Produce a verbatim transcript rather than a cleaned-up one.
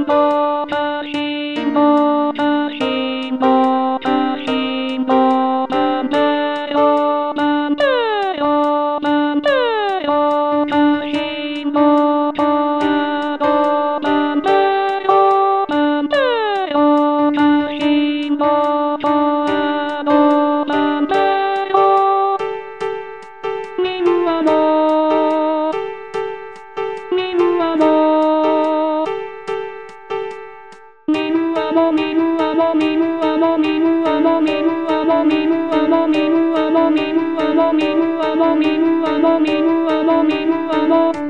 ぼたしぼたしぼたしぼなんでよなんでよなんでよたしぼとどなんでよなんでよたしぼとどなんでよみんなもみんなもみんなもみんなもみんなもみんなもみんなもみんなもみんなもみんなもみんなもみんなもみんなもみんなも